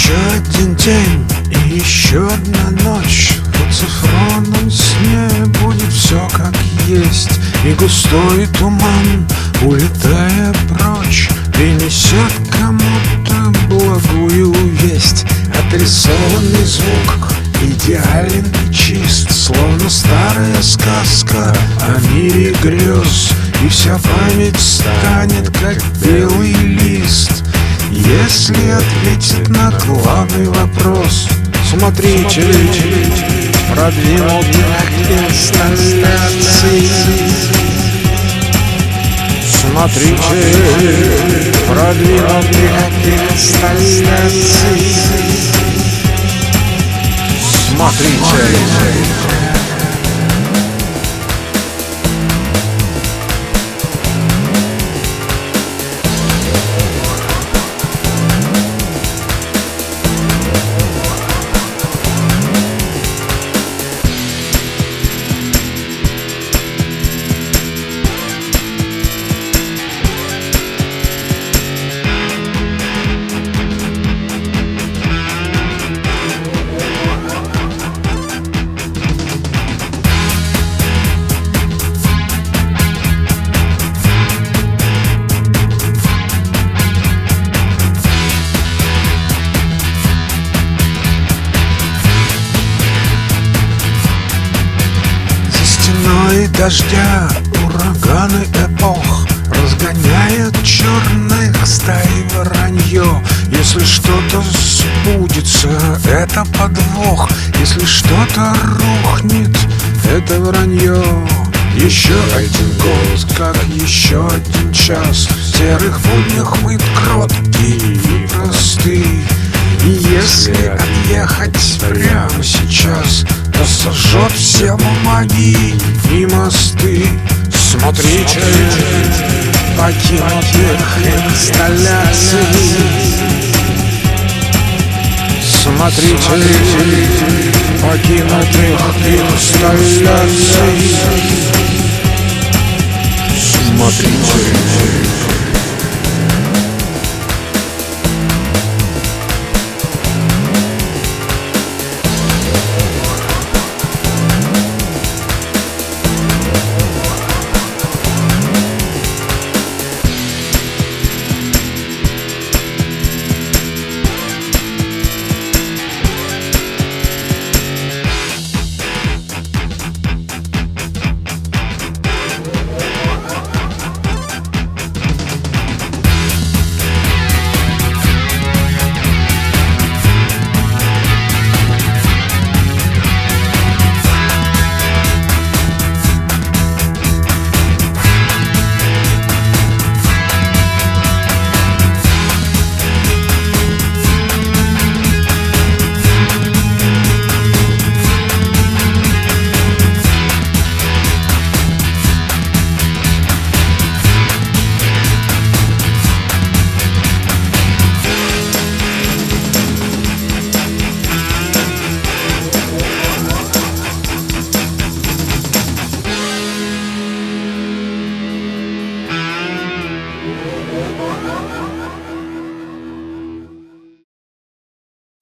Еще один день и еще одна ночь. В цифровном сне будет все как есть, и густой туман, улетая прочь, принесет кому-то благую весть. Отрисованный звук идеален и чист, словно старая сказка о мире грез, и вся память станет как белый лист, если ответит на главный вопрос. Смотрители продвинутых инсталляций, смотрители продвинутых инсталляций, смотрите. Дождя, ураганы эпох разгоняют черных стаи воронье. Если что-то сбудется, это подвох. Если что-то рухнет, это вранье. Еще один год, как еще один час. В серых буднях мы кроткие и простые. И если отъехать прямо сейчас, то сожжет все бумаги и мосты. Смотрите покинутых инсталляций, смотрите покинутых инсталляций, смотрите.